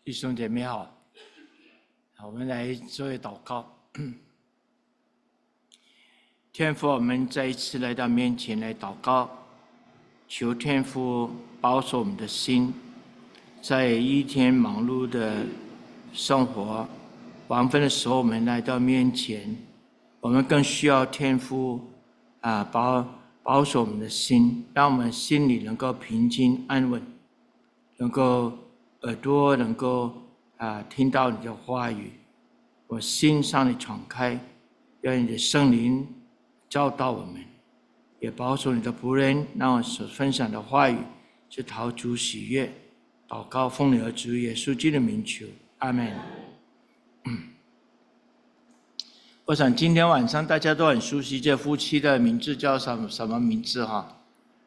弟兄姐妹好，我们来做祷告。天父，我们再一次来到面前来祷告，求天父保守我们的心，在一天忙碌的生活黄昏的时候，我们来到面前，我们更需要天父保守我们的心，让我们心里能够平静安稳，能够耳朵能够听到你的话语，我心向你敞开，让你的圣灵教导我们，也保守你的仆人，让我所分享的话语是讨主喜悦。祷告奉你儿子耶稣基督的名求，阿们。我想今天晚上大家都很熟悉这夫妻的名字叫什么名字哈？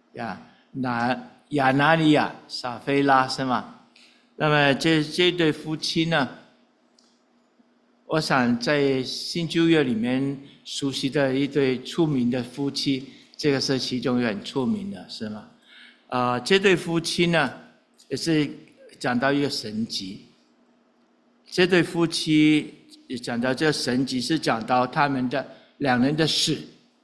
亚拿尼亚、撒菲拉是吗？那么这对夫妻呢，我想在新旧约里面熟悉的一对出名的夫妻，这个是其中一个很出名的，是吗？这对夫妻呢，也是讲到一个神迹。这对夫妻也讲到这个神迹，是讲到他们的两人的死。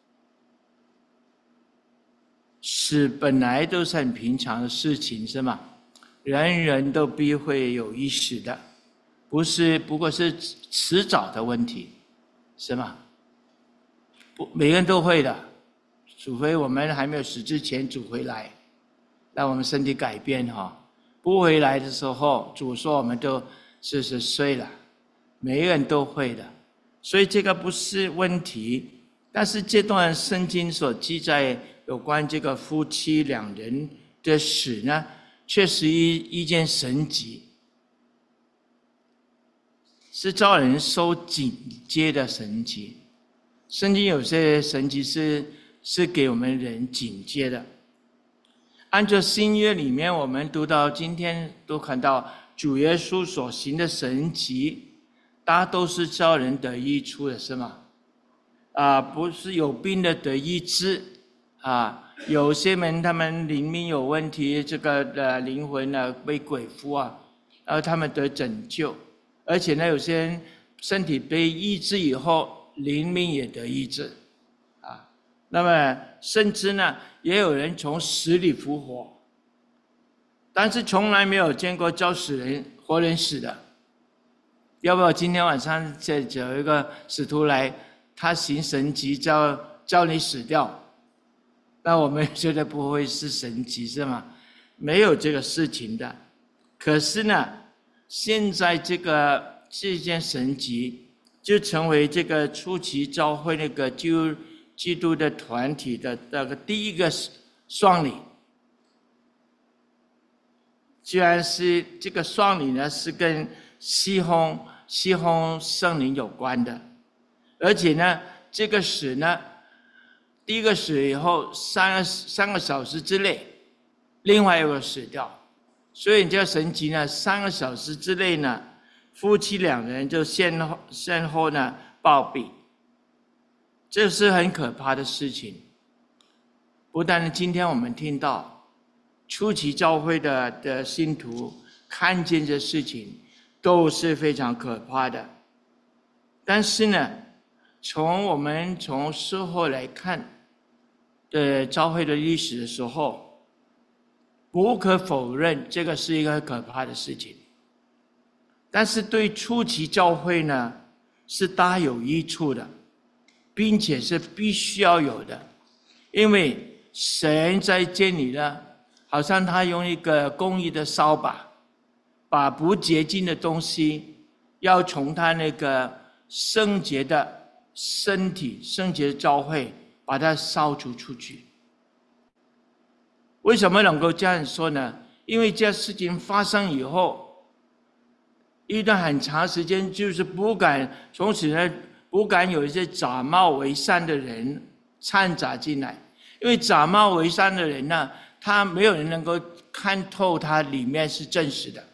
死本来都是很平常的事情，是吗？人人都必会有一死的，不过是迟早的问题，是吗？每个人都会的，除非我们还没有死之前主回来，让我们身体改变哈。不回来的时候，主说我们都40岁了，每个人都会的，所以这个不是问题。但是这段圣经所记载有关这个夫妻两人的死呢，却是一件神迹，是招人受警戒的神迹。圣经有些神迹是给我们人警戒的。按照新约里面，我们读到今天都看到主耶稣所行的神迹，大家都是招人得益处的，是吗？不是有病的得医治有些人他们灵命有问题，这个灵魂被鬼附他们得拯救，而且呢，有些人身体被医治以后，灵命也得医治那么甚至呢，也有人从死里复活，但是从来没有见过叫活人死的。要不要今天晚上这有一个使徒来，他行神迹叫你死掉？那我们觉得不会是神迹，是吗？没有这个事情的。可是呢，现在这件神迹就成为这个初期教会那个基督的团体的那个第一个丧礼。居然是这个丧礼呢，是跟西轰圣灵有关的，而且呢，这个死呢，第一个死以后3个小时之内，另外一个死掉，所以这个神迹呢，3个小时之内呢，夫妻两人就先后呢暴毙，这是很可怕的事情。不但今天我们听到初期教会的信徒看见这事情，都是非常可怕的。但是呢，我们从事后来看教会的历史的时候，不可否认这个是一个可怕的事情。但是对初期教会呢，是大有益处的，并且是必须要有的。因为神在这里呢，好像他用一个公义的扫把不洁净的东西要从他那个圣洁的身体、圣洁的教会把它扫除出去。为什么能够这样说呢？因为这事情发生以后，一段很长时间就是从此呢不敢有一些假冒为善的人掺杂进来。因为假冒为善的人呢，他没有人能够看透他里面是真实的。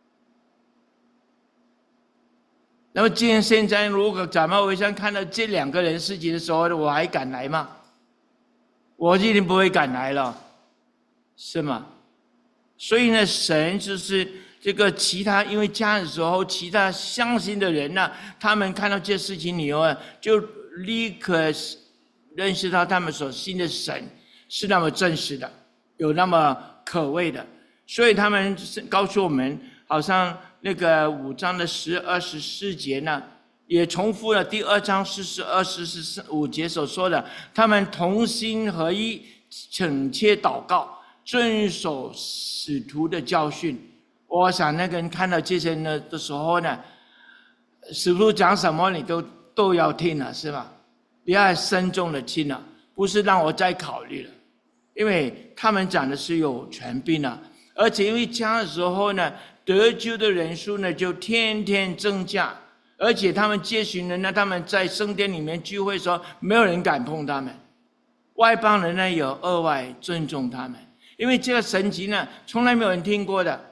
那么既然现在如果假冒为善看到这2个人事情的时候，我还敢来吗？我一定不会敢来了，是吗？所以呢，神就是这个其他因为这样的时候，其他相信的人呢，他们看到这事情以后，就立刻认识到他们所信的神是那么真实的，有那么可畏的，所以他们告诉我们，好像那个5章的24节呢，也重复了第2章42、45节所说的，他们同心合一，恳切祷告，遵守使徒的教训。我想那个人看到这些呢的时候呢，使徒讲什么你都要听了，是吧？你要慎重的听了，不是让我再考虑了，因为他们讲的是有权柄了，而且因为这样的时候呢，得救的人数呢就天天增加，而且他们这群人呢，他们在圣殿里面聚会的时候，没有人敢碰他们，外邦人呢有额外尊重他们，因为这个神迹呢，从来没有人听过的。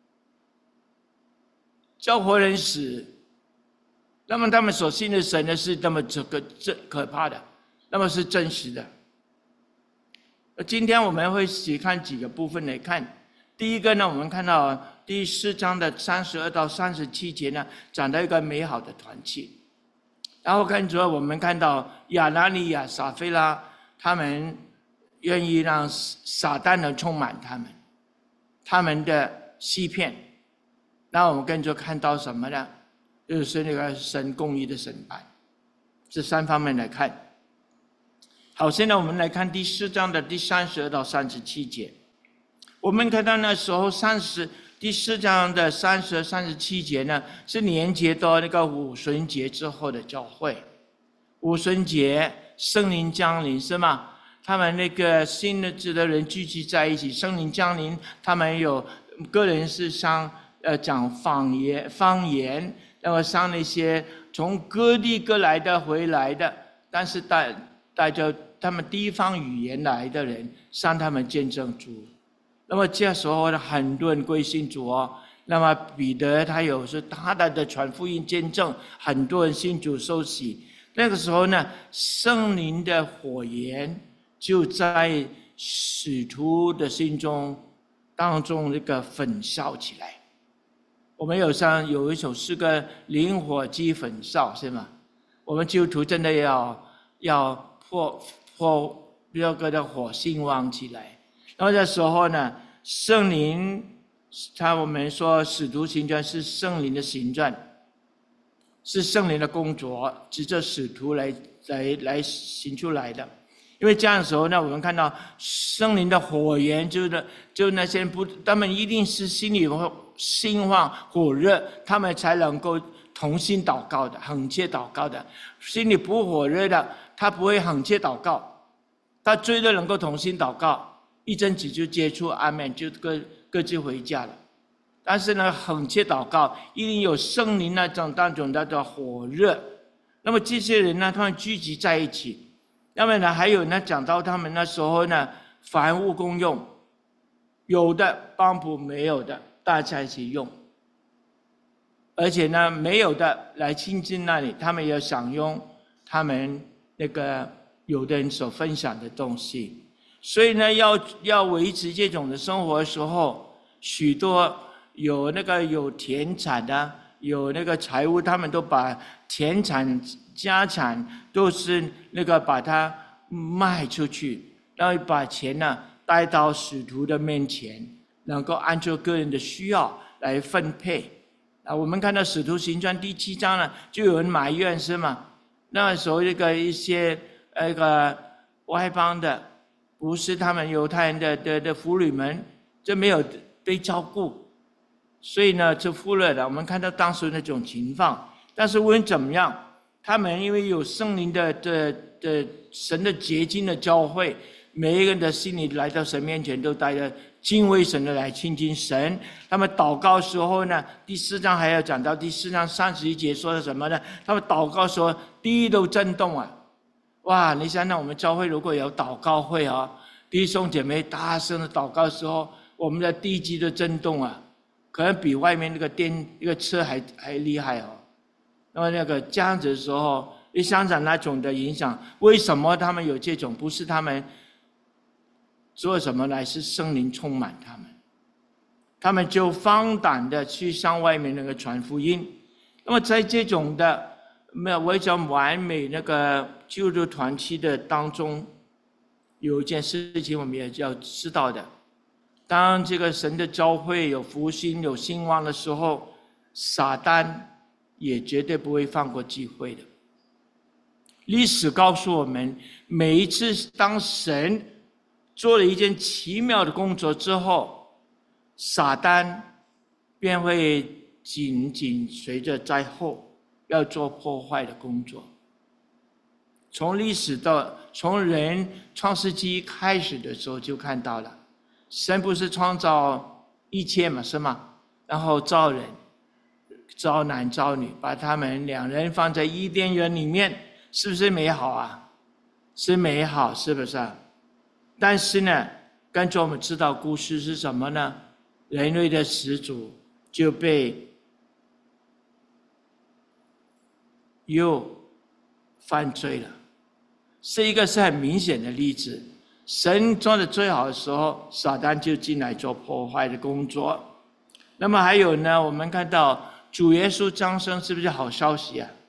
叫活人死，那么他们所信的神呢是那么这可怕的，那么是真实的。今天我们会一起看几个部分来看。第一个呢，我们看到第4章的32到37节呢，讲到一个美好的团契。然后跟着我们看到亚拿尼亚、撒非拉，他们愿意让撒旦呢充满他们的欺骗。那我们跟着看到什么呢？就是那个神公义的审判，这3方面来看。好，现在我们来看第4章的第32到37节。我们看到那时候第4章的30、37节呢，是连接到那个五旬节之后的教会。五旬节圣灵降临是吗？他们那个信的人聚集在一起，圣灵降临，他们有个人是讲方言，然后上那些从各地各来的回来的，但是带着他们地方语言来的人，向他们见证主。那么这时候呢，很多人归信主哦。那么彼得他有是大胆的传福音见证，很多人信主受洗。那个时候呢，圣灵的火焰就在使徒的心中当中那个焚烧起来。我们有一首诗歌“灵火激焚烧”，是吗？我们基督徒真的要破这个的火兴旺起来。然后这时候呢，圣灵，我们说使徒行传是圣灵的行传，是圣灵的工作，指着使徒来行出来的。因为这样的时候呢，我们看到圣灵的火焰，就那些他们一定是心里兴旺火热，他们才能够同心祷告的，恳切祷告的。心里不火热的，他不会恳切祷告。他最多能够同心祷告，一阵子就接触阿们，就各自回家了。但是呢，恳切祷告一定有圣灵那种的火热。那么这些人呢，他们聚集在一起。那么呢，还有呢，讲到他们那时候呢，凡物公用，有的帮补，没有的大家一起用。而且呢，没有的来亲近那里，他们也享用他们那个有的人所分享的东西。所以呢，要维持这种的生活的时候，许多有田产的，有那个财务，他们都把田产家产都是把它卖出去，然后把钱呢带到使徒的面前，能够按照个人的需要来分配。我们看到使徒行传第7章呢，就有人埋怨是吗？那时候一些外邦的，不是他们犹太人的妇女们，就没有被照顾，所以呢就忽略了。我们看到当时那种情况，但是无论怎么样，他们因为有圣灵的神的洁净的教会，每一个人的心里来到神面前都带着敬畏神的来亲近神。他们祷告的时候呢，第4章还要讲到第4章31节说的什么呢？他们祷告说地都震动啊！哇，你想想我们教会如果有祷告会啊，弟兄姐妹大声的祷告的时候，我们的地基都震动啊，可能比外面那个车还厉害哦。那么这样子的时候，你想想那种的影响，为什么他们有这种？不是他们做什么来，是圣灵充满他们。 他们就放胆的去向外面那个传福音。那么在这种的为着完美那个基督徒团契的当中，有一件事情我们也要知道的：当这个神的教会有复兴、有兴旺的时候，撒旦也绝对不会放过机会的。历史告诉我们，每一次当神做了一件奇妙的工作之后，撒旦便会紧随着在后，要做破坏的工作。从历史从人创世纪开始的时候就看到了，神不是创造一切嘛，是吗？然后造人，造男造女，把他们两人放在伊甸园里面，是不是美好啊？是美好，是不是啊？但是呢，跟着我们知道故事是什么呢？人类的始祖就被又犯罪了，是一个很明显的例子。神做的最好的时候，撒旦就进来做破坏的工作。那么还有呢，我们看到主耶稣降生，是不是好消息啊？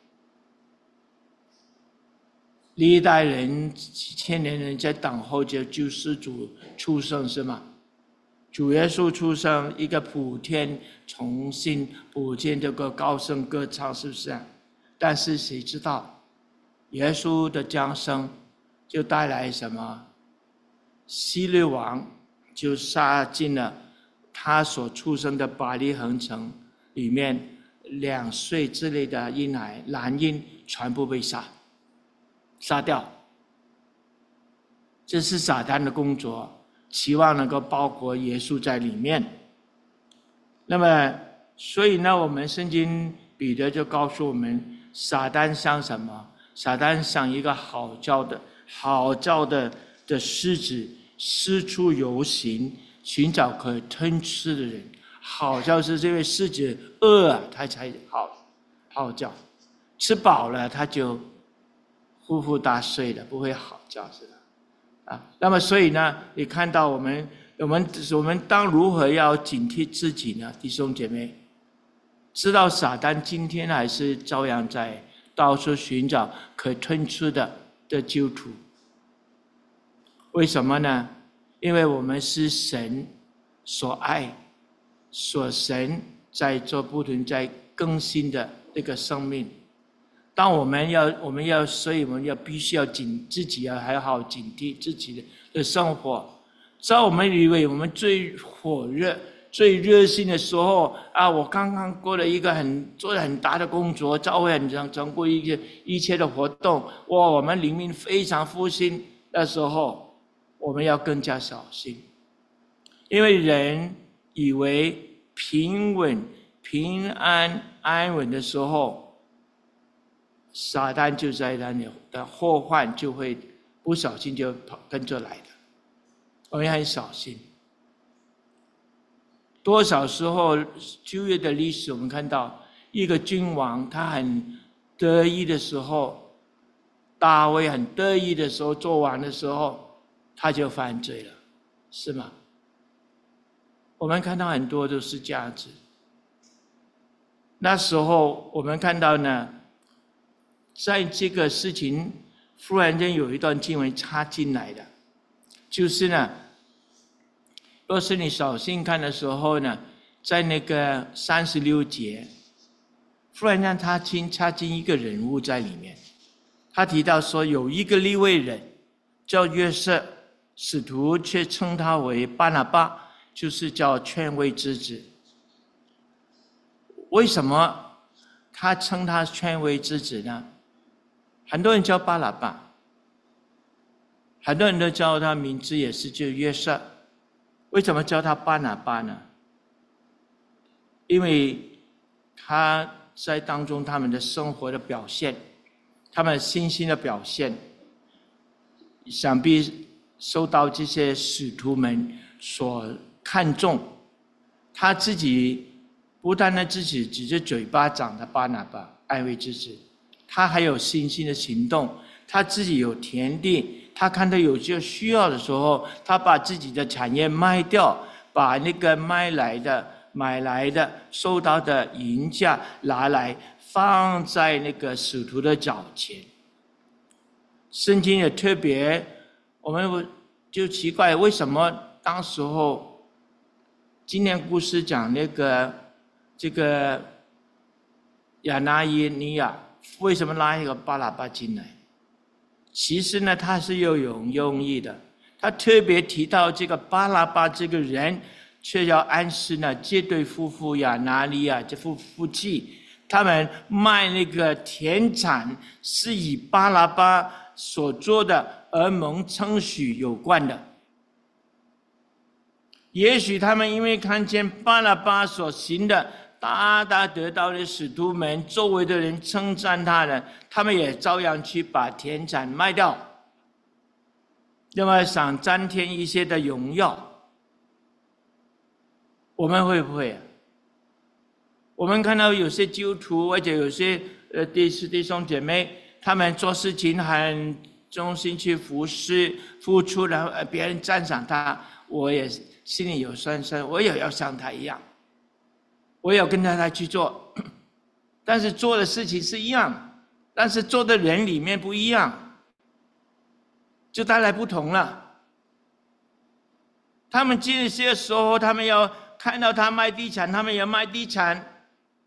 历代人几千年人在等候着救世主出生，是吗？主耶稣出生，一个普天重新普天这个高声歌唱，是不是啊？但是谁知道耶稣的降生就带来什么？希律王就杀进了他所出生的伯利恒城里面2岁之类的婴孩男婴，全部被杀掉。这是撒旦的工作，期望能够包裹耶稣在里面。那么所以呢，我们圣经彼得就告诉我们，撒旦像什么？撒旦像一个嚎叫的狮子，四处游行，寻找可吞吃的人。嚎叫是这位狮子饿了，他才嚎叫；吃饱了，他就呼呼大睡了，不会嚎叫，是吧？那么所以呢，你看到我们当如何要警惕自己呢？弟兄姐妹，知道撒旦今天还是照样在到处寻找可吞吃的基督徒。为什么呢？因为我们是神所爱，神在做不停在更新的那个生命。当所以我们必须要自己要还好警惕自己的生活。在我们以为我们最火热、最热心的时候啊，我刚刚过了一个做了很大的工作，教会很成功一切的活动，我们灵命非常复兴的时候，我们要更加小心，因为人以为平稳、平安、安稳的时候，撒旦就在那里的祸患就会不小心就跟着来的。我们很小心。多少时候旧约的历史，我们看到一个君王，他很得意的时候，大卫很得意的时候，做王的时候，他就犯罪了，是吗？我们看到很多都是这样子。那时候我们看到呢，在这个事情忽然间有一段经文插进来的，就是呢，若是你小心看的时候呢，在那个36节，忽然间插进一个人物在里面。他提到说，有一个利未人叫约瑟，使徒却称他为巴拿巴，就是叫劝慰之子。为什么他称他劝慰之子呢？很多人叫巴拿巴，很多人都叫他名字也是叫约瑟。为什么叫他巴拿巴呢？因为他在当中他们的生活的表现，他们信心的表现，想必受到这些使徒们所看重。他自己不单单自己只是嘴巴讲的巴拿巴安慰之子，他还有信心的行动，他自己有田地，他看到有些需要的时候，他把自己的产业卖掉， 把那个买来的收到的银价拿来放在那个使徒的脚前。圣经也特别，我们就奇怪为什么当时候今天故事讲这个亚拿尼亚为什么拉一个巴拉巴进来？其实呢，他是有用意的。他特别提到这个巴拉巴这个人，却要暗示呢，这对夫妇亚拿尼亚这夫妻，他们卖那个田产是以巴拉巴所做的而蒙称许有关的。也许他们因为看见巴拉巴所行的，大大得到的使徒们周围的人称赞他呢，他们也照样去把田产卖掉，那么想增添一些的荣耀。我们会不会？我们看到有些基督徒或者有些弟兄姐妹，他们做事情很忠心去服侍付出，然后别人赞赏他，我也心里有酸酸，我也要像他一样，我也要跟他去做，但是做的事情是一样，但是做的人里面不一样，就带来不同了。他们这些时候，他们要看到他卖地产，他们也卖地产，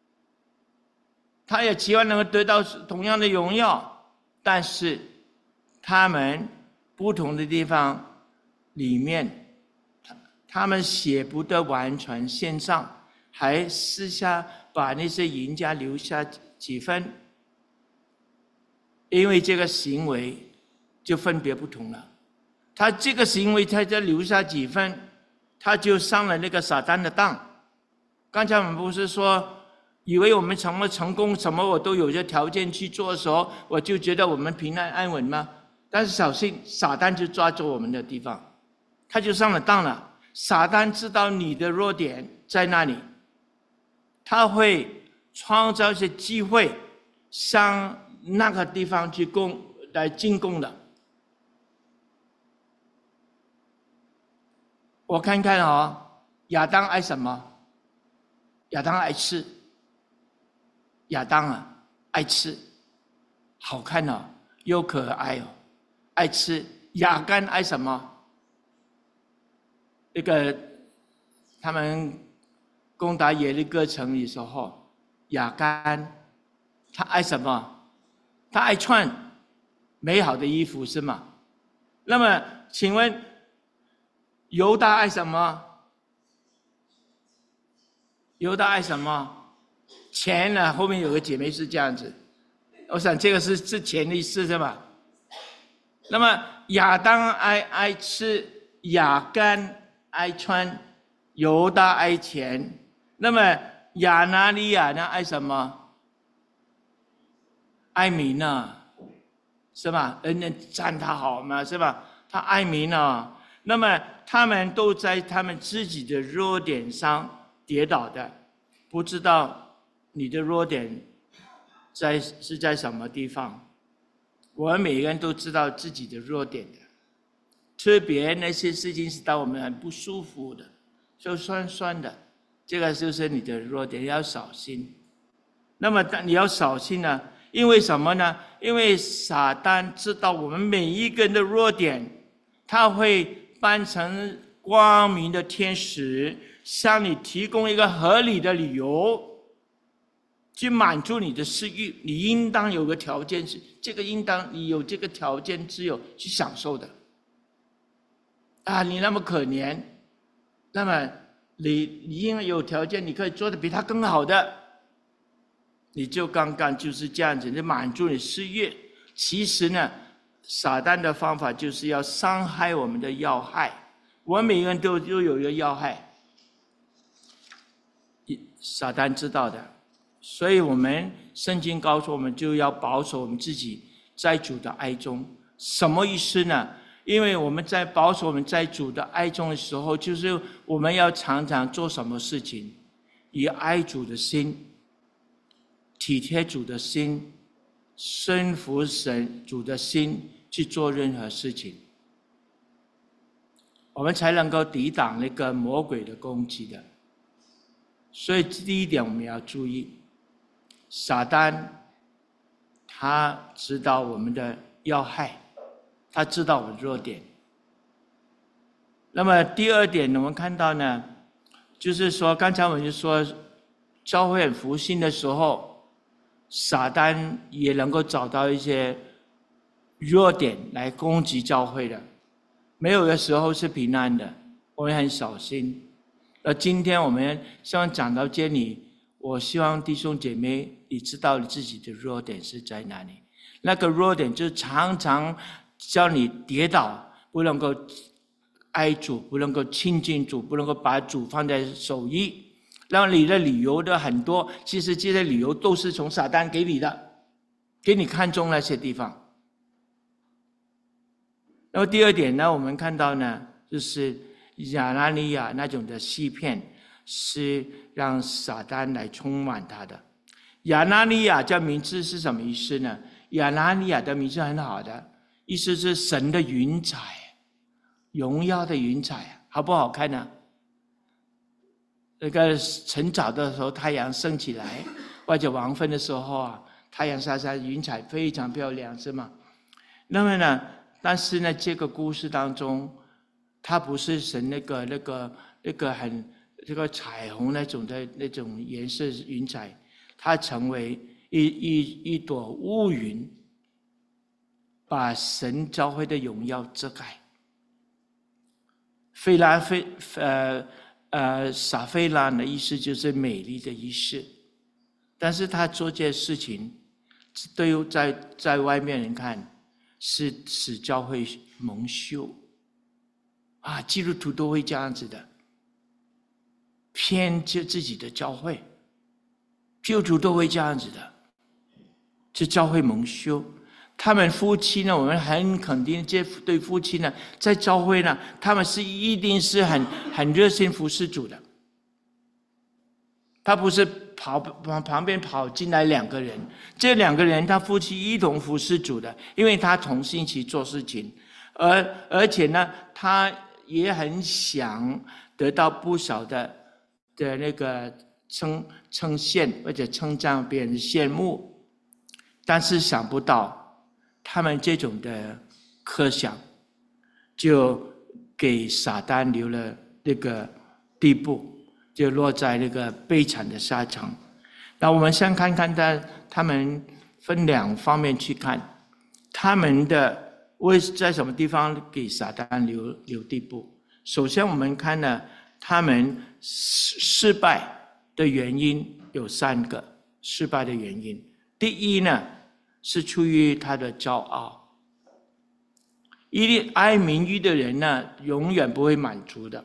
他也期望能够得到同样的荣耀，但是他们不同的地方里面，他们写不得完全线上，还私下把那些赢家留下几分，因为这个行为就分别不同了。他这个行为他就留下几分，他就上了那个撒旦的当。刚才我们不是说以为我们成功什么我都有这条件去做的时候，我就觉得我们平安安稳吗？但是小心撒旦就抓住我们的地方，他就上了当了。撒旦知道你的弱点在哪里，他会创造一些机会向那个地方去来进攻的。我看看亚当爱什么？亚当爱吃。亚当啊，爱吃，好看又可爱爱吃。亚干爱什么？那个他们攻打耶利哥城的时候，亚干他爱什么？他爱穿美好的衣服是吗？那么请问犹大爱什么？犹大爱什么？钱呢？后面有个姐妹是这样子，我想这个是钱的意思是吧？那么亚当爱吃，亚干爱穿，犹大爱钱。那么亚拿尼亚呢？爱什么？爱名是吧？人家赞他好嘛，是吧？他爱名那么他们都在他们自己的弱点上跌倒的，不知道你的弱点是在什么地方？我们每个人都知道自己的弱点的，特别那些事情是让我们很不舒服的，就酸酸的，这个就是你的弱点，要小心。那么你要小心呢，因为什么呢？因为撒旦知道我们每一个人的弱点，他会扮成光明的天使，向你提供一个合理的理由，去满足你的私欲。你应当有个条件，是这个应当你有这个条件只有去享受的。你那么可怜，那么你因为有条件，你可以做的比他更好的，你就刚刚就是这样子，你满足你私欲。其实呢，撒旦的方法就是要伤害我们的要害。我们每个人都有一个要害，撒旦知道的。所以我们圣经告诉我们，就要保守我们自己在主的爱中。什么意思呢？因为我们在保守我们在主的爱中的时候，就是我们要常常做什么事情，以爱主的心，体贴主的心，顺服神主的心去做任何事情。 我们才能够抵挡那个魔鬼的攻击的。所以第一点我们要注意，撒旦他知道我们的要害，他知道我们的弱点。那么第二点我们看到呢，就是说刚才我们就说教会很复兴的时候，撒旦也能够找到一些弱点来攻击教会的，没有的时候是平安的，我们很小心。而今天我们希望讲到这里，我希望弟兄姐妹你知道你自己的弱点是在哪里。那个弱点就是常常叫你跌倒，不能够爱主，不能够亲近主，不能够把主放在首位，让你的理由的很多，其实这些理由都是从撒旦给你的，给你看中那些地方。然后第二点呢，我们看到呢，就是亚拿尼亚那种的欺骗是让撒旦来充满他的。亚拿尼亚这名字是什么意思呢？亚拿尼亚的名字很好的，意思是神的云彩，荣耀的云彩，好不好看呢？那个晨早的时候太阳升起来，或者黄昏的时候啊，太阳下山，云彩非常漂亮，是吗？那么呢，但是呢，这个故事当中，它不是神那个很这个彩虹那种的那种颜色云彩，它成为一朵乌云，把神教会的荣耀遮盖。撒菲拉的意思就是美丽的意思，但是他做这些事情，对于在外面人看是使教会蒙羞啊，基督徒都会这样子的，偏就自己的教会，基督徒都会这样子的，这教会蒙羞。他们夫妻呢，我们很肯定这对夫妻呢，在教会呢，他们是一定是很热心服侍主的。他不是旁边跑进来两个人，这两个人他夫妻一同服侍主的，因为他同心一起做事情，而且呢，他也很想得到不少的那个称羡或者称赞，别人羡慕，但是想不到。他们这种的科想，就给撒旦留了那个地步，就落在那个悲惨的下场。那我们先看看他们分两方面去看，他们的在什么地方给撒旦留地步。首先我们看呢，他们失败的原因有3个失败的原因。第一呢，是出于他的骄傲。一爱名誉的人呢，永远不会满足的。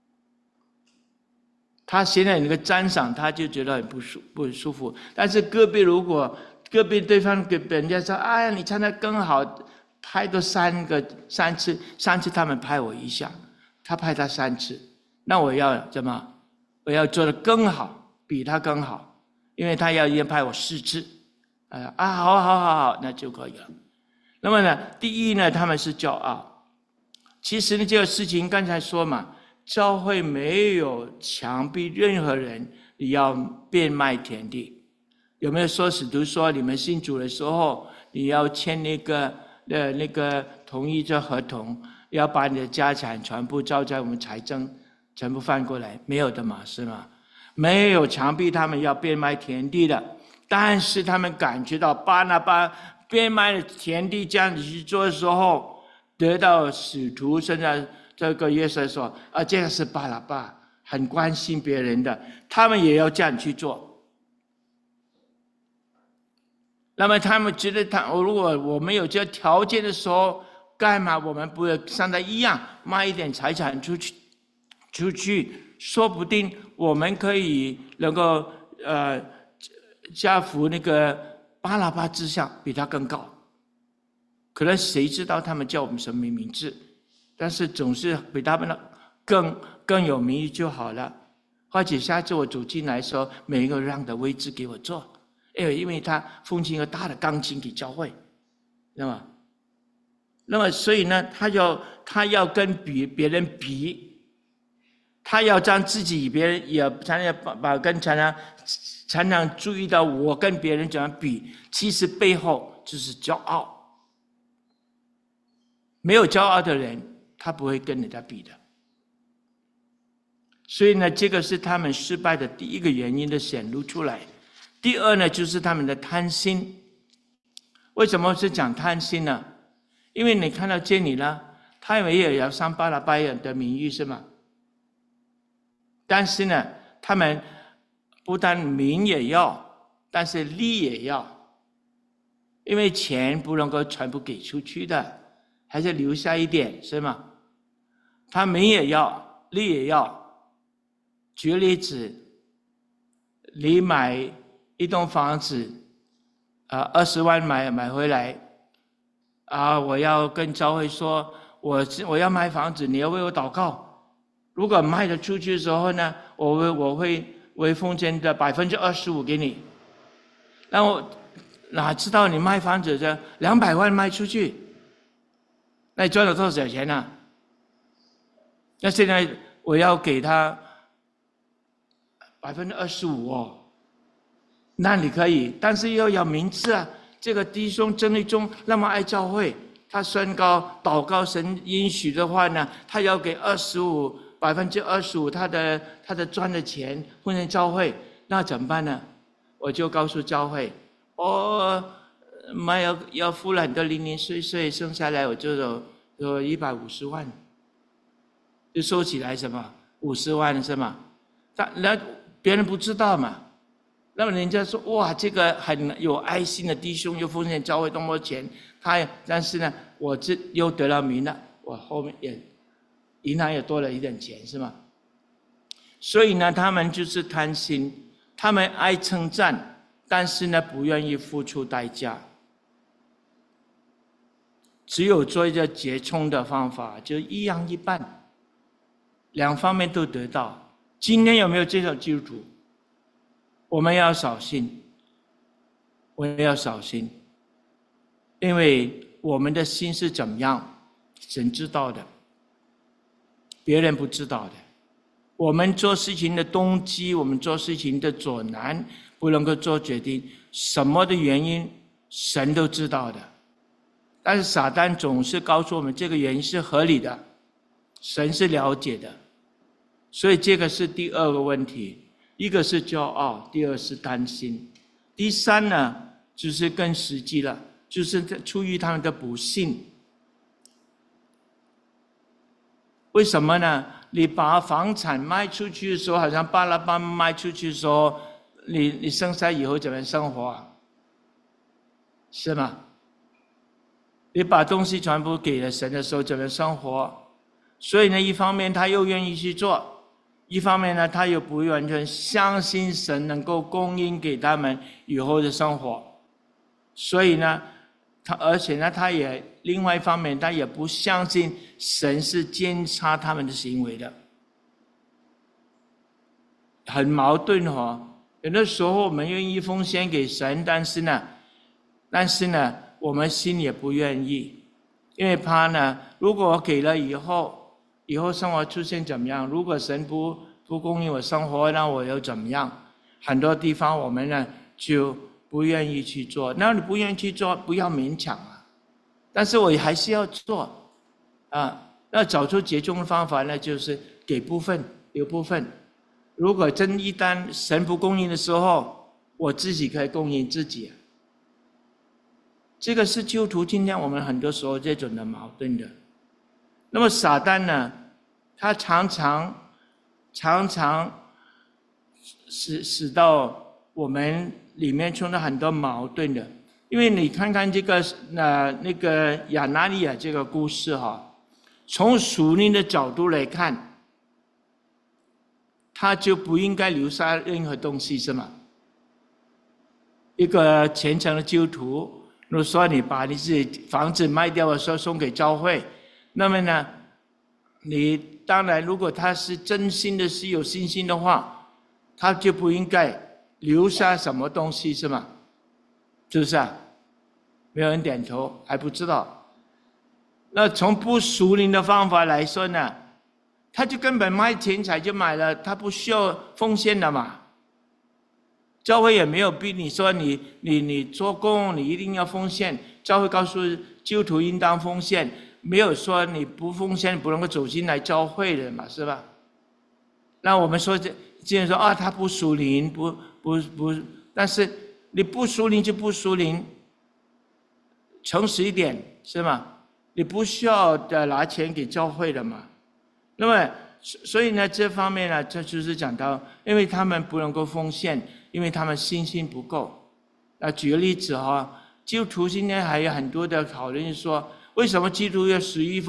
他现在那个赞赏，他就觉得很不舒服。但是如果隔壁对方给人家说：“哎呀，你唱得更好，拍多3次，上次他们拍我1下，他拍他3次，那我要怎么？我要做得更好，比他更好，因为他要一天拍我4次。”好，那就可以了。那么呢，第一呢，他们是骄傲。其实呢，这个事情刚才说嘛，教会没有强逼任何人你要变卖田地。有没有说使徒说你们信主的时候，你要签那个同意这合同，要把你的家产全部交在我们财政，全部翻过来？没有的嘛，是吗？没有强逼他们要变卖田地的。但是他们感觉到巴拿巴变卖田地这样子去做的时候，得到使徒甚至这个约瑟说：“这个是巴拿巴，很关心别人的，他们也要这样去做。”那么他们觉得如果我们有这条件的时候，干嘛我们不像他一样卖一点财产出去？说不定我们可以能够加服那个巴拿巴之上，比他更高。可能谁知道他们叫我们什么名字？但是总是比他们更有名誉就好了。或者下次我走进来的时候，每一个让的位置给我坐，因为他奉献一个大的钢琴给教会，知道吗？ 那么所以呢，他要跟别人比，他要将自己与别人也常常注意到我跟别人怎样比，其实背后就是骄傲。没有骄傲的人，他不会跟人家比的。所以呢，这个是他们失败的第一个原因的显露出来。第二呢，就是他们的贪心。为什么是讲贪心呢？因为你看到这里呢，他们也要上巴拉巴人的名誉，是吗？但是呢，他们不但名也要，但是利也要，因为钱不能够全部给出去的，还是留下一点，是吗？他名也要，利也要。举例子，你买一栋房子，20万买回来，我要跟教会说，我要买房子，你要为我祷告。如果卖得出去的时候呢，我会奉献的25%给你。那我哪知道你卖房子的200万卖出去，那你赚了多少钱呢？那现在我要给他25%哦，那你可以，但是又要名字啊。这个弟兄真理中那么爱教会，他宣告祷告神允许的话呢，他要给25%他的赚的钱奉献教会，那怎么办呢？我就告诉教会，要付了很多零零碎碎，剩下来我就有150万，就收起来什么50万是吗？那别人不知道嘛，那么人家说哇，这个很有爱心的弟兄又奉献教会多么钱，但是呢，我又得了名了，我后面银行也多了一点钱，是吗？所以呢，他们就是贪心，他们爱称赞，但是呢，不愿意付出代价，只有做一个折冲的方法，就一样一半，两方面都得到。今天有没有这种基督徒？我们要小心，我们要小心，因为我们的心是怎么样，神知道的，别人不知道的。我们做事情的动机，我们做事情的阻拦，不能够做决定，什么的原因，神都知道的。但是撒旦总是告诉我们，这个原因是合理的，神是了解的。所以这个是第二个问题，一个是骄傲，第二是担心，第三呢，就是更实际了，就是出于他们的不信。为什么呢？你把房产卖出去的时候，好像巴拉巴卖出去的时候，你剩下以后怎么生活啊？是吗？你把东西全部给了神的时候，怎么生活？所以呢，一方面他又愿意去做，一方面呢，他又不完全相信神能够供应给他们以后的生活，所以呢，而且呢，他也另外一方面，他也不相信神是监察他们的行为的，很矛盾哦。有的时候我们愿意奉献给神，但是呢，我们心也不愿意，因为怕呢，如果我给了以后生活出现怎么样？如果神不供应我生活，那我又怎么样？很多地方我们呢就不愿意去做。那你不愿意去做，不要勉强啊。但是我还是要做啊。那找出折中的方法呢，就是给部分，留部分。如果真一旦神不供应的时候，我自己可以供应自己。这个是基督徒今天我们很多时候这种的矛盾的。那么撒旦呢，他常常使到我们里面出了很多矛盾的。因为你看看这个那个亚拿尼亚这个故事哈，从属灵的角度来看，他就不应该留下任何东西，是吗？一个虔诚的基督徒，如果说你把你自己房子卖掉的时候送给教会，那么呢，你当然如果他是真心的，是有信心的话，他就不应该留下什么东西，是吗？是不是啊？没有人点头，还不知道。 那从不属灵的方法来说呢，他就根本卖钱财就买了，他不需要奉献的嘛。教会也没有逼你说你做工你一定要奉献，教会告诉基督徒应当奉献，没有说你不奉献不能够走进来教会的嘛，是吧？那我们说既然说啊，他不属灵，不，但是你不属灵就不属灵，诚实一点是吗？你不需要拿钱给教会的嘛。那么所以呢，这方面呢，这就是讲到，因为他们不能够奉献，因为他们信心不够。那举个例子哈，基督徒今天还有很多的讨论说，为什么基督徒要11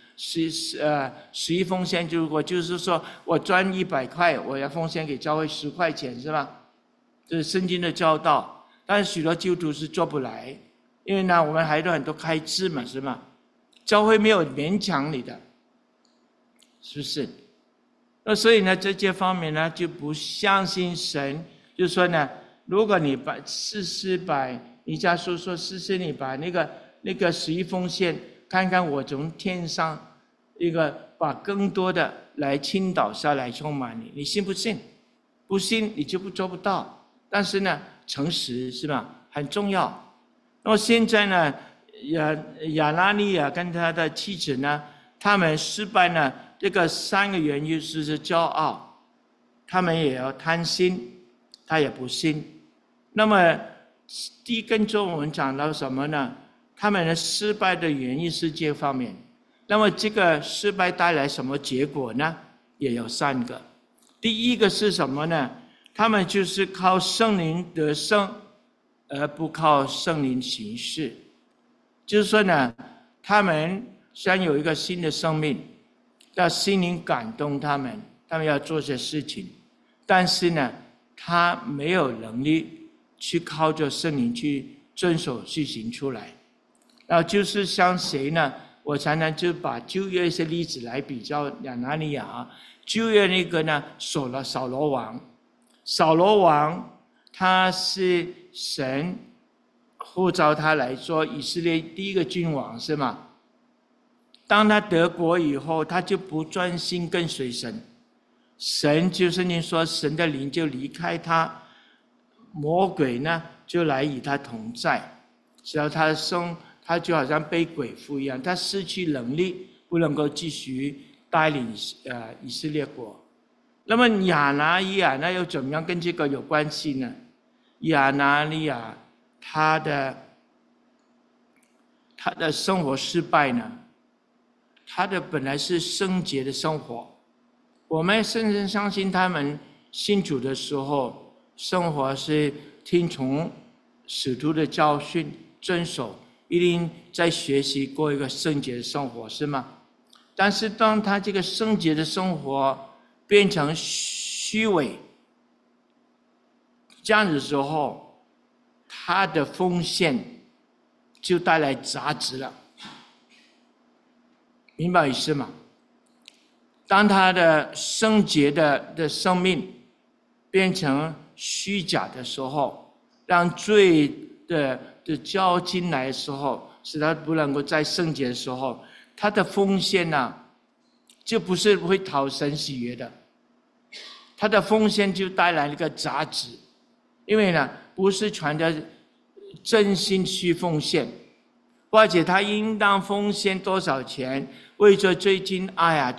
奉献？就是说我赚100块，我要奉献给教会10块钱，是吧？这是圣经的教导，但是许多基督徒是做不来，因为呢，我们还有很多开支嘛，是吗？教会没有勉强你的，是不是？那所以呢，这些方面呢，就不相信神。就是说呢，如果你把弥迦书说你把那个11奉献，看看我从天上把更多的来倾倒下来充满你，你信不信？不信你就做不到。但是呢，诚实是吧，很重要。那么现在呢，亚拿尼亚跟他的妻子呢，他们失败呢，这个3个原因是骄傲，他们也要贪心，他也不信。那么第一跟中我们讲到什么呢？他们的失败的原因是这方面。那么这个失败带来什么结果呢？也有3个。第一个是什么呢？他们就是靠圣灵得胜，而不靠圣灵行事。就是说呢，他们虽然有一个新的生命，但心灵感动他们要做些事情，但是呢，他没有能力去靠着圣灵去遵守去行出来。然后就是像谁呢？我常常就把旧约一些例子来比较亚拿尼亚。旧约那个呢，扫罗王他是神呼召他来做以色列第一个君王，是吗？当他得国以后，他就不专心跟随神，神就是你说神的灵就离开他，魔鬼呢就来与他同在，只要他就好像被鬼附一样，他失去能力，不能够继续带领以色列国。那么亚拿尼亚那又怎么样跟这个有关系呢？亚拿尼亚他的生活失败呢，他的本来是圣洁的生活，我们深深相信他们信主的时候，生活是听从使徒的教训，遵守，一定在学习过一个圣洁的生活，是吗？但是当他这个圣洁的生活变成虚伪，这样子的时候，他的奉献就带来杂质了，明白意思吗？当他的圣洁的生命变成虚假的时候，让罪的交进来的时候，使他不能够在圣洁的时候，他的奉献呢，就不是会讨神喜悦的，他的奉献就带来一个杂质，因为呢，不是全的真心去奉献，或者他应当奉献多少钱，为着最近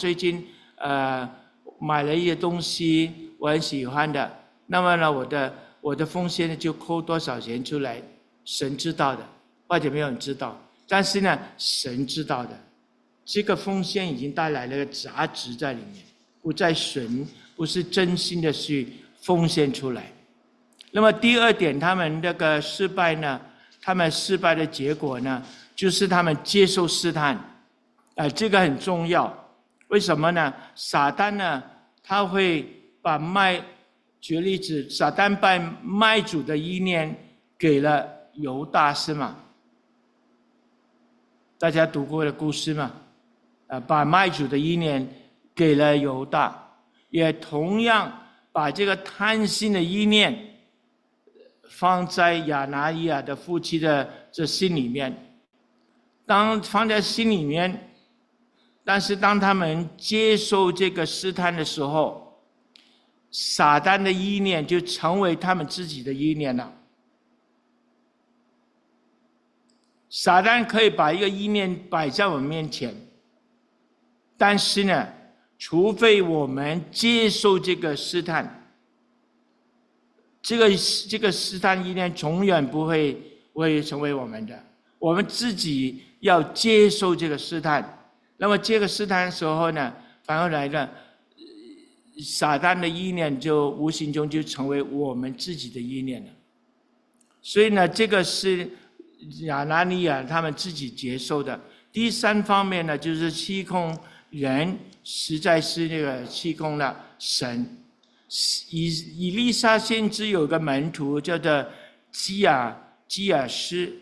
买了一些东西我很喜欢的，那么呢，我的奉献就扣多少钱出来，神知道的，或者没有人知道，但是呢，神知道的，这个奉献已经带来了个杂质在里面，不在神，不是真心的去奉献出来。那么第二点，他们这个失败呢，他们失败的结果呢，就是他们接受试探，这个很重要。为什么呢？撒旦呢，他会举例子，撒旦把卖主的意念给了犹大，是吗？大家读过的故事吗？把卖主的意念给了犹大，也同样把这个贪心的意念放在亚拿尼亚的夫妻的这心里面。 当放在心里面，但是当他们接受这个试探的时候，撒旦的意念就成为他们自己的意念了。撒旦可以把一个意念摆在我们面前，但是呢，除非我们接受这个试探，这个试探意念永远不会成为我们的。我们自己要接受这个试探。那么这个试探的时候呢，反而来了，撒旦的意念就无形中就成为我们自己的意念了。所以呢，这个是亚拿尼亚他们自己接受的。第三方面呢，就是欺哄人，实在是那个欺哄了神。以利沙先知有个门徒叫做基亚斯，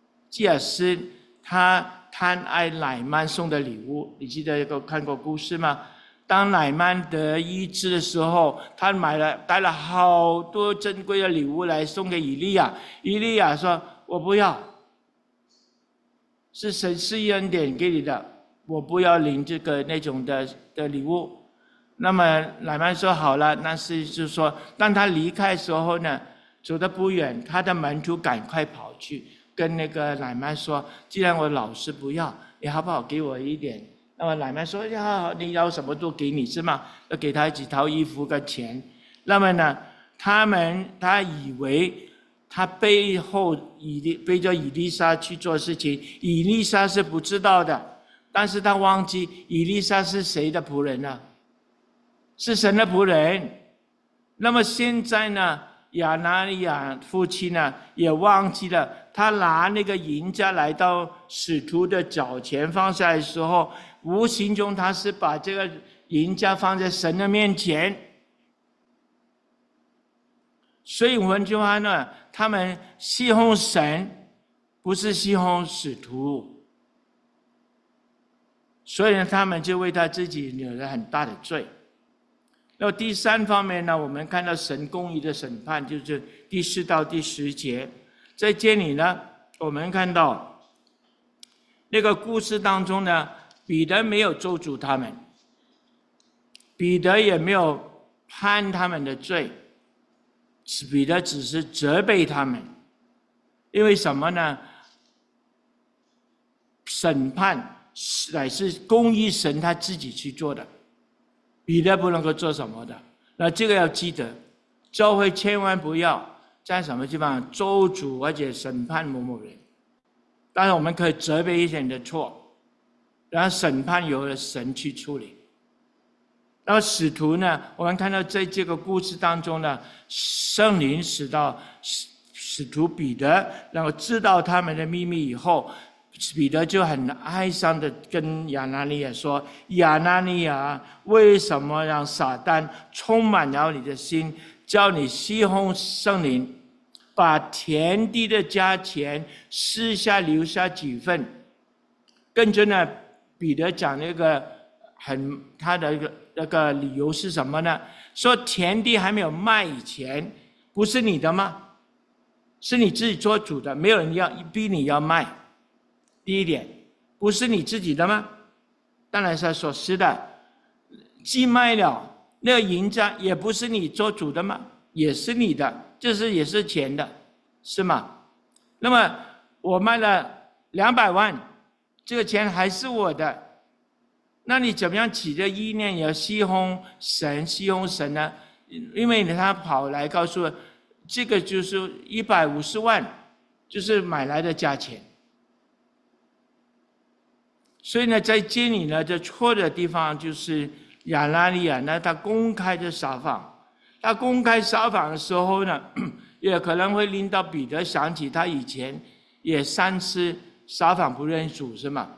他贪爱乃曼送的礼物。你记得有看过故事吗？当乃曼得医治的时候，他带了好多珍贵的礼物来送给以利亚。以利亚说：“我不要，是神施恩典给你的，我不要领这个那种的礼物。”那么乃曼说：“好了。”那是就是说，当他离开的时候呢，走得不远，他的门徒赶快跑去跟那个乃曼说：“既然我老是不要，你好不好给我一点？”那么乃曼说：“呀，你要什么都给你是吗？”要给他几套衣服跟钱。那么呢，他以为他背着以利沙去做事情，以利沙是不知道的，但是他忘记以利沙是谁的仆人呢？是神的仆人。那么现在呢，亚拿尼亚父亲呢也忘记了，他拿那个银价来到使徒的脚前放下来的时候，无形中他是把这个银价放在神的面前。所以换句话呢，他们欺哄神，不是欺哄使徒。所以呢，他们就为他自己惹了很大的罪。那第三方面呢，我们看到神公义的审判，就是第4到第10节。在这里呢，我们看到那个故事当中呢，彼得没有咒诅他们，彼得也没有判他们的罪，彼得只是责备他们。因为什么呢？审判乃是公义神他自己去做的，彼得不能够做什么的。那这个要记得，教会千万不要在什么地方咒诅或者审判某某人。当然我们可以责备一些人的错，然后审判由了神去处理。然后使徒呢，我们看到在这个故事当中呢，圣灵使到使徒彼得，然后知道他们的秘密以后，彼得就很哀伤的跟亚拿尼亚说：“亚拿尼亚，为什么让撒旦充满了你的心，叫你欺哄圣灵，把田地的价钱私下留下几份？”跟着呢，彼得讲他的那个理由是什么呢？说田地还没有卖以前，不是你的吗？是你自己做主的，没有人要逼你要卖。第一点，不是你自己的吗？当然是说是的。既卖了，那个银价也不是你做主的吗？也是你的，就是也是钱的，是吗？那么我卖了200万，这个钱还是我的，那你怎么样起这意念要欺哄神呢？因为他跑来告诉我，这个就是150万，就是买来的价钱。所以呢，在这里呢，这错的地方就是亚拿尼亚呢，他公开的撒谎。他公开撒谎的时候呢，也可能会令到彼得想起他以前也3次撒谎不认主，是吗？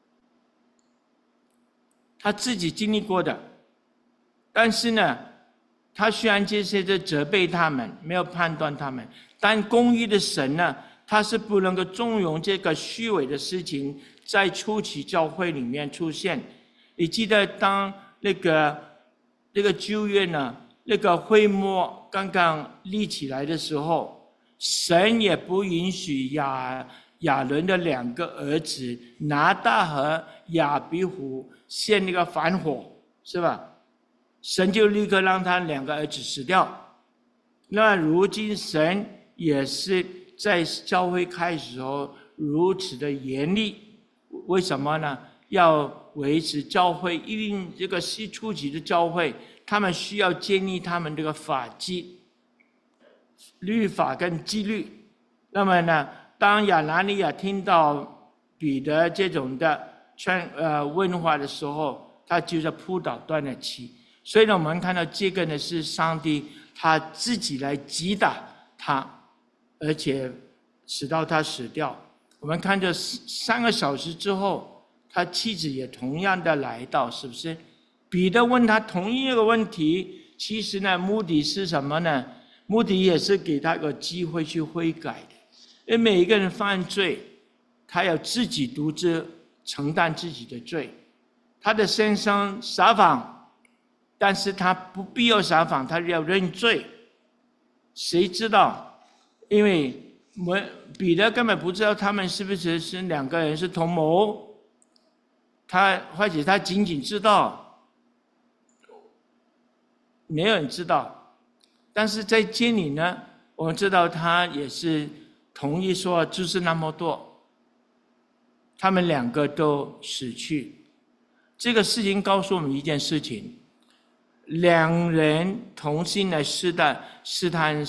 他自己经历过的。但是呢，他虽然这些的责备他们，没有判断他们，但公义的神呢，他是不能够纵容这个虚伪的事情在初期教会里面出现。你记得当那个旧约呢，那个会幕刚刚立起来的时候，神也不允许亚伦的2个儿子拿大和亚比户献那个反火，是吧？神就立刻让他2个儿子死掉。那如今神也是在教会开始时候如此的严厉，为什么呢？要维持教会，一定这个初级的教会，他们需要建立他们这个法纪、律法跟纪律。那么呢，当亚拿尼亚听到彼得这种的问话的时候，他就是扑倒断了气。所以呢，我们看到这个呢是上帝他自己来击打他，而且使到他死掉。我们看这3个小时之后，他妻子也同样的来到，是不是？彼得问他同一个问题，其实呢，目的是什么呢？目的也是给他个机会去悔改的。因为每一个人犯罪，他要自己独自承担自己的罪。他的先生撒谎，但是他不必要撒谎，他要认罪。谁知道？因为彼得根本不知道他们是不是2个人是同谋，或者他仅仅知道，没有人知道。但是在监里呢，我们知道他也是同意说就是那么多，他们2个都死去。这个事情告诉我们一件事情：2人同心来试探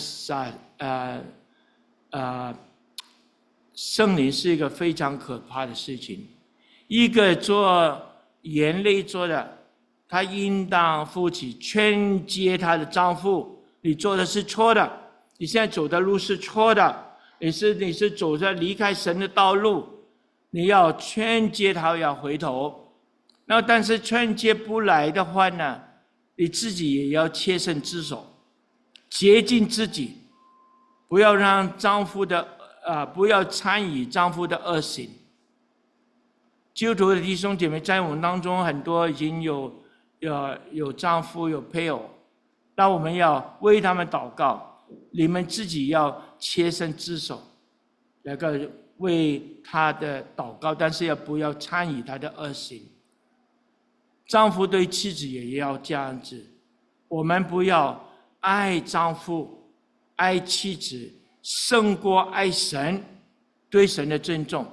圣灵是一个非常可怕的事情。一个做眼泪做的，她应当负起劝诫她的丈夫，你做的是错的，你现在走的路是错的。你是走着离开神的道路，你要劝诫他要回头。那但是劝诫不来的话呢，你自己也要切身自守，洁净自己，不要让不要参与丈夫的恶行。基督徒的弟兄姐妹，在我们当中很多已经有丈夫有配偶，那我们要为他们祷告。你们自己要切身自守，那个为他的祷告，但是不要参与他的恶行。丈夫对妻子也要这样子，我们不要爱丈夫、爱妻子胜过爱神，对神的尊重。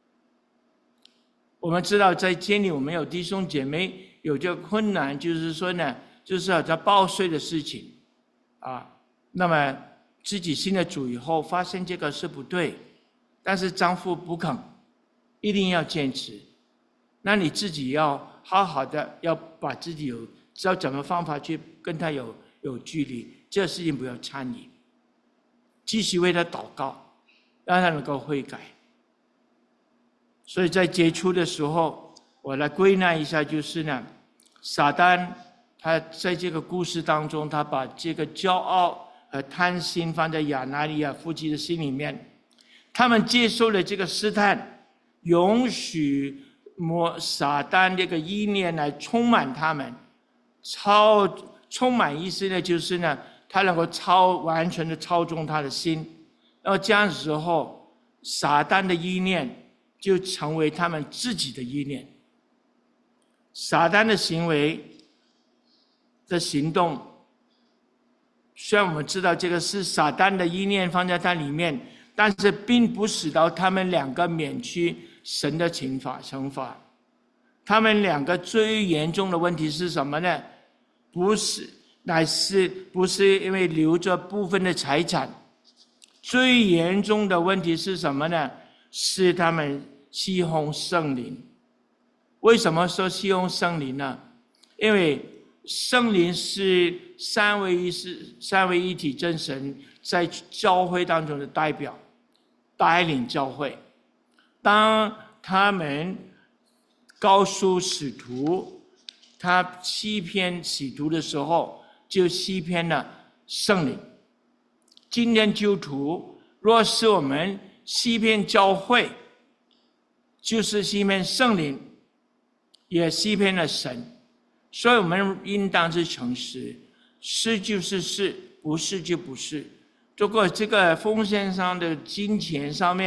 我们知道在监里，我们有弟兄姐妹有这个困难，就是说呢，就是在报税的事情啊。那么自己信了主以后，发现这个是不对，但是丈夫不肯，一定要坚持。那你自己要好好的，要把自己知道怎么方法去跟他有距离，这个事情不要参与，继续为他祷告，让他能够悔改。所以在结束的时候，我来归纳一下，就是呢，撒旦他在这个故事当中，他把这个骄傲和贪心放在亚拿尼亚夫妻的心里面，他们接受了这个试探，允许撒旦这个意念来充满他们，充满意思呢，就是呢，他能够完全的操纵他的心，然后这样的时候，撒旦的意念就成为他们自己的意念，撒旦的行为的行动。虽然我们知道这个是撒旦的意念放在它里面，但是并不使到他们2个免去神的惩罚。他们2个最严重的问题是什么呢？不是因为留着部分的财产，最严重的问题是什么呢？是他们欺哄圣灵。为什么说欺哄圣灵呢？因为圣灵是三位一体真神在教会当中的代表，带领教会。当他们告诉使徒他欺骗使徒的时候，就欺骗了圣灵。今天基督徒若是我们欺骗教会，就是欺骗圣灵，也欺骗了神。所以我们应当是诚实，是就是是，不是就不是。如果这个奉献上的金钱上面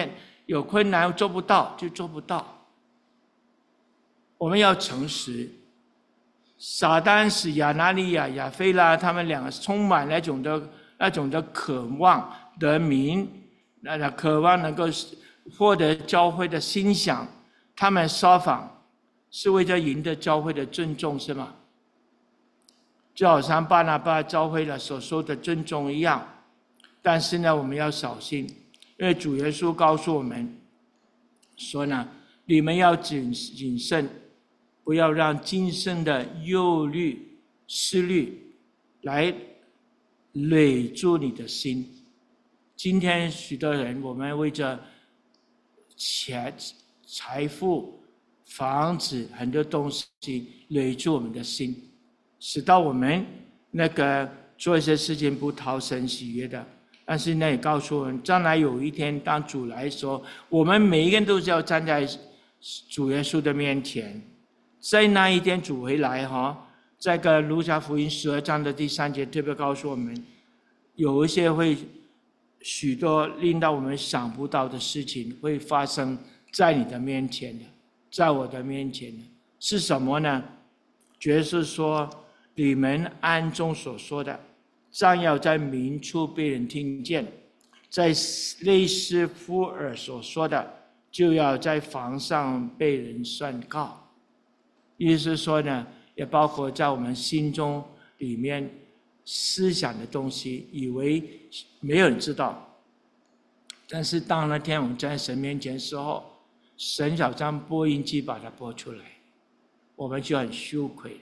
有困难做不到就做不到。我们要诚实。撒旦使亚拿尼亚、亚非拉他们两个充满那种的渴望得名，渴望能够获得教会的欣赏。他们烧访是为了赢得教会的尊重，是吗？就好像巴拿巴教会了所说的尊重一样。但是呢，我们要小心，因为主耶稣告诉我们说呢，你们要谨慎，不要让今生的忧虑、思虑来累住你的心。今天许多人，我们为着钱、财富、房子很多东西累住我们的心，使到我们做一些事情不讨神喜悦的。但是呢，也告诉我们，将来有一天当主来说，我们每一个人都是要站在主耶稣的面前。在那一天主回来这个路加福音12章的第3节特别告诉我们，有一些许多令到我们想不到的事情会发生在你的面前的，在我的面前的是什么呢？主是说，你们暗中所说的，将要在明处被人听见；在内室附耳所说的，就要在房上被人宣告。意思是说呢，也包括在我们心中里面思想的东西，以为没有人知道，但是当那天我们在神面前的时候，神好像播音机把它播出来，我们就很羞愧。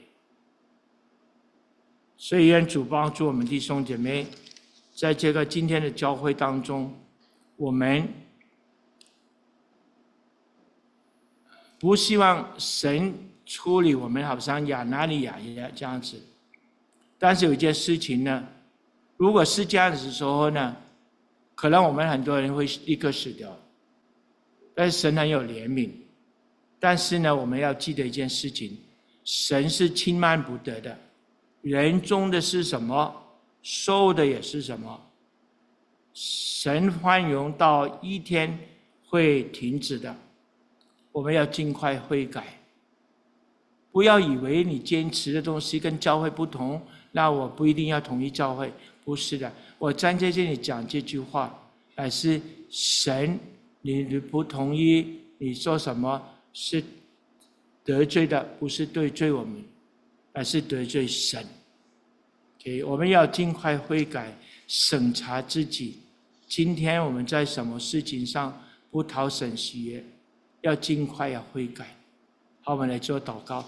所以愿主帮助我们弟兄姐妹，在这个今天的教会当中，我们不希望神处理我们好像亚拿尼亚这样子。但是有一件事情呢，如果是这样子的时候呢，可能我们很多人会立刻死掉。但是神很有怜悯，但是呢，我们要记得一件事情，神是轻慢不得的，人种的是什么，收的也是什么。神宽容到一天会停止的，我们要尽快悔改。不要以为你坚持的东西跟教会不同，那我不一定要同意教会。不是的，我站在这里讲这句话，而是神，你不同意，你说什么是得罪的，不是得罪我们，而是得罪神。我们要尽快悔改，审查自己。今天我们在什么事情上不讨神喜悦，要尽快要悔改。好，我们来做祷告。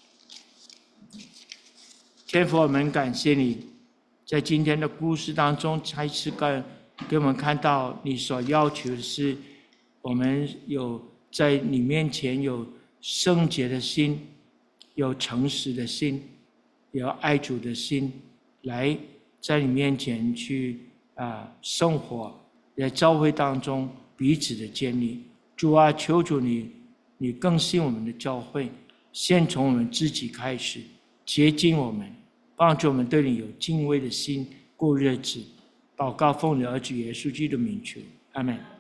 天父，我们感谢你，在今天的故事当中，再次给我们看到你所要求的是，我们有在你面前有圣洁的心，有诚实的心，有爱主的心，来在你面前去生活，在教会当中彼此的建立。主啊，求主你更新我们的教会，先从我们自己开始，洁净我们，帮助我们对你有敬畏的心过日子。祷告奉你儿子耶稣基督的名求，阿们。